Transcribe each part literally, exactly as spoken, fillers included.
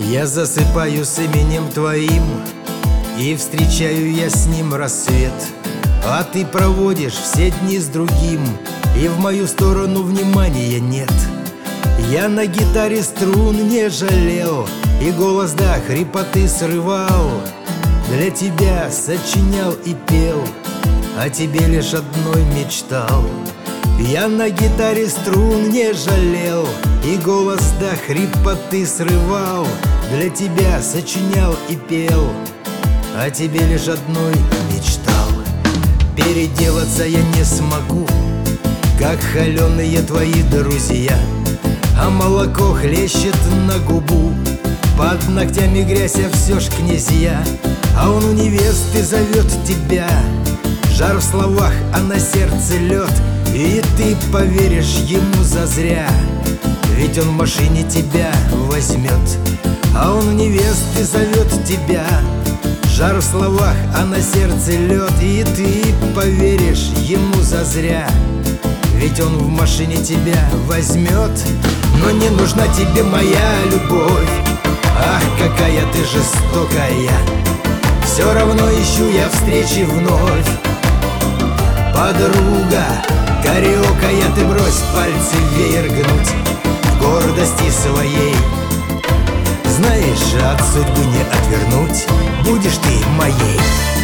Я засыпаю с именем твоим, и встречаю я с ним рассвет. А ты проводишь все дни с другим, и в мою сторону внимания нет. Я на гитаре струн не жалел, и голос до хрипоты срывал. Для тебя сочинял и пел, о тебе лишь одной мечтал. Я на гитаре струн не жалел, и голос до хрипоты срывал. Для тебя сочинял и пел, о тебе лишь одной мечтал. Переделаться я не смогу, как холеные твои друзья, а молоко хлещет на губу, под ногтями грязь, а все ж князья. А он у невесты зовет тебя, жар в словах, а на сердце лед. И ты поверишь ему зазря, ведь он в машине тебя возьмет. А он у невесты зовет тебя, жар в словах, а на сердце лед. И ты поверишь ему зазря, ведь он в машине тебя возьмет. Но не нужна тебе моя любовь, ах, какая ты жестокая. Все равно ищу я встречи вновь. Подруга, горёкая, ты брось пальцы веер гнуть в гордости своей. Знаешь, от судьбы не отвернуть, будешь ты моей.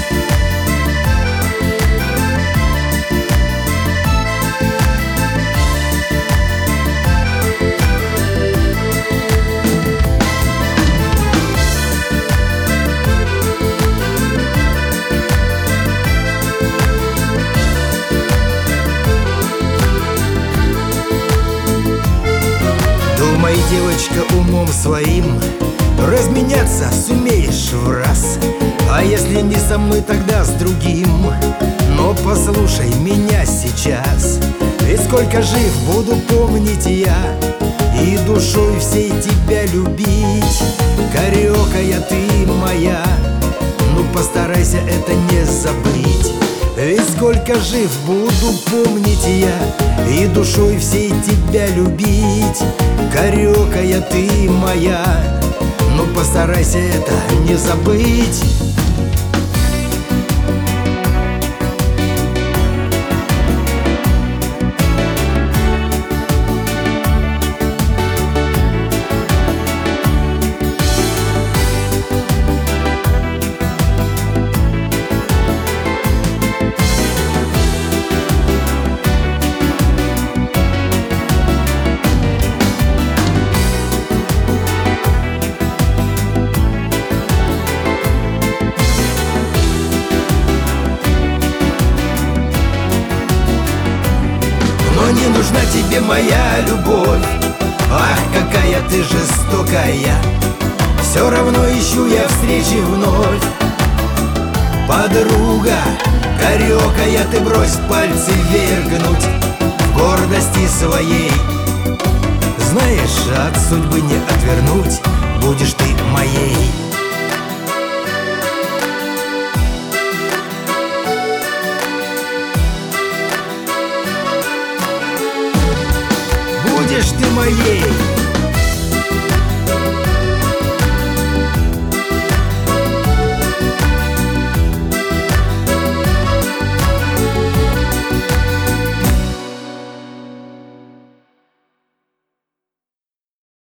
Думай, девочка, умом своим разменяться сумеешь в раз. А если не со мной, тогда с другим. Но послушай меня сейчас, ведь сколько жив, буду помнить я, и душой всей тебя любить. Кариокая ты моя, ну постарайся это не забыть. Ведь сколько жив, буду помнить я, и душой всей тебя любить. Кариокая ты моя, ну постарайся это не забыть. Не нужна тебе моя любовь, ах, какая ты жестокая. Все равно ищу я встречи вновь. Подруга, горёкая, ты брось пальцы веер гнуть в гордости своей. Знаешь, от судьбы не отвернуть, будешь ты моей. Будешь ты моей.